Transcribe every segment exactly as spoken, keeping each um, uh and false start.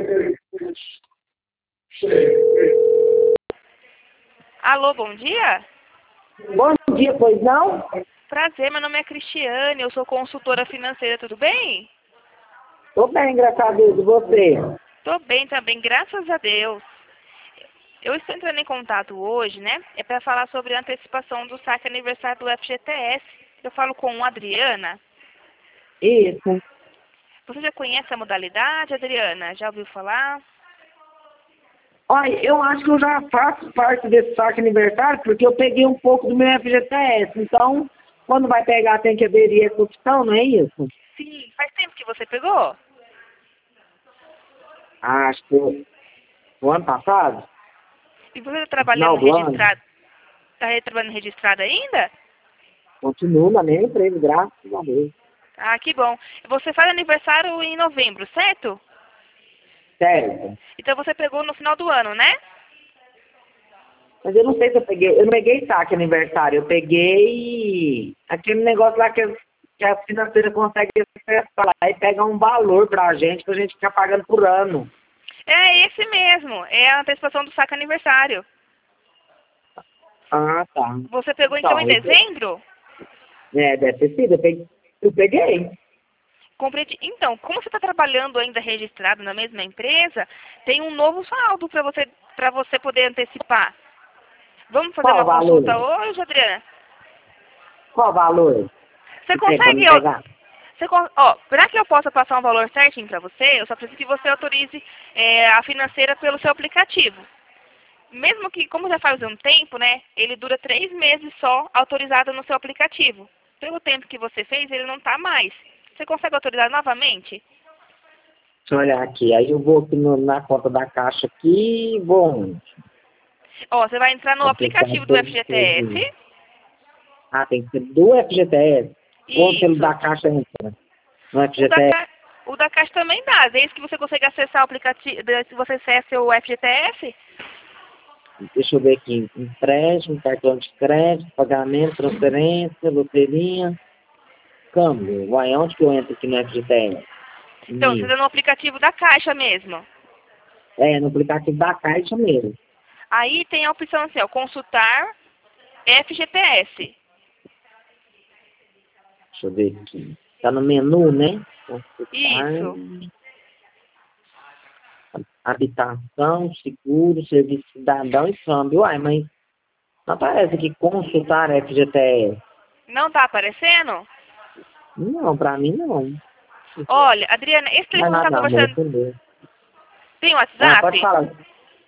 Alô, bom dia? Bom dia, pois não? Prazer, meu nome é Cristiane, eu sou consultora financeira, tudo bem? Tô bem, graças a Deus, e você? Tô bem também, graças a Deus. Eu estou entrando em contato hoje, né? É para falar sobre a antecipação do saque aniversário do F G T S. Eu falo com a Adriana. Isso. Você já conhece a modalidade, Adriana? Já ouviu falar? Olha, eu acho que eu já faço parte desse saque aniversário, porque eu peguei um pouco do meu F G T S. Então, quando vai pegar, tem que aderir a essa opção, não é isso? Sim. Faz tempo que você pegou? Acho que o ano passado, E você está no final trabalhando do ano, registrado? Está trabalhando registrado ainda? continuo na mesma empresa, graças a Deus. Ah, que bom. Você faz aniversário em novembro, certo? Certo. Então você pegou no final do ano, né? Mas eu não sei se eu peguei, eu não peguei saque aniversário, eu peguei aquele negócio lá que, a- que a financeira consegue acessar lá e pega um valor pra gente, pra gente ficar pagando por ano. É esse mesmo. É a antecipação do saque aniversário. Ah, tá. Você pegou então em Então, isso, dezembro? é, deve ter sido, eu peguei. Eu peguei. Compreendi. Então, como você está trabalhando ainda registrado na mesma empresa, tem um novo saldo para você, para você poder antecipar. Vamos fazer Qual uma o valor? consulta hoje, Adriana? Qual o valor Você que tem pra me consegue, ó, pegar? você, con- ó, para que eu possa passar um valor certinho para você, eu só preciso que você autorize é, a financeira pelo seu aplicativo. Mesmo que, como já faz um tempo, né, ele dura três meses só autorizado no seu aplicativo. Pelo tempo que você fez, ele não está mais. Você consegue autorizar novamente? Deixa eu olhar aqui. Aí eu vou aqui no- na conta da caixa aqui, bom. Ó, você vai entrar no aplicativo do Aplicativo de F G T S. Ah, tem que ser do F G T S. Ou pelo Isso. da caixa entra. No O da, F G T S. Ca- o da Caixa também dá. Desde que você consegue acessar o aplicativo, se você acessa o F G T S. Deixa eu ver aqui. Empréstimo, cartão de crédito, pagamento, transferência, loteria, câmbio. Uai, onde que eu entro aqui no F G T S? Então, você Nisso. está no aplicativo da Caixa mesmo. É, no aplicativo da caixa mesmo. Aí tem a opção assim, ó, consultar F G T S. Deixa eu ver aqui. Tá no menu, né? Consultar, Isso. habitação, seguro, serviço cidadão e câmbio. Uai, mas não aparece aqui consultar F G T S. Não tá aparecendo? Não, pra mim não. Olha, Adriana, esse Não é telefone que tá nada, amor, conversando, entendeu? tem Ah, pode WhatsApp? falar.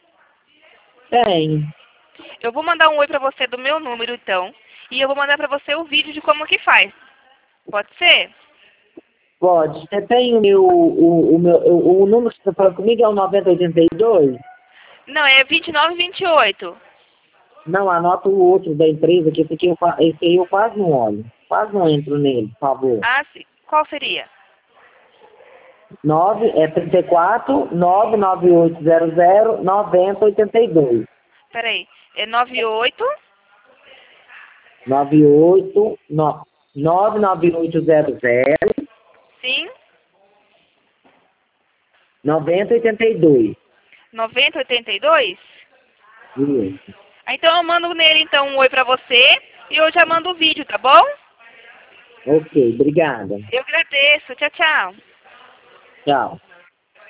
Tem. Eu vou mandar um oi pra você do meu número, então. E eu vou mandar pra você o vídeo de como que faz. Pode ser? Pode. Você tem o meu, o, o meu, o, o número que você falou comigo é o noventa oitenta e dois? Não, é vinte e nove vinte e oito. Não, anota o outro da empresa, que esse aqui eu, qua- esse aí eu quase não olho. Quase não entro nele, por favor. Ah, sim. Qual seria? nove é trinta e quatro, nove nove oito zero zero, noventa oitenta e dois. Peraí. É nove oito. nove oito, no, nove nove oito zero zero, Sim. noventa oitenta e dois. noventa oitenta e dois? Isso. Ah, então eu mando nele então um oi pra você e eu já mando o vídeo, tá bom? Ok, obrigada. Eu agradeço. Tchau, tchau. Tchau.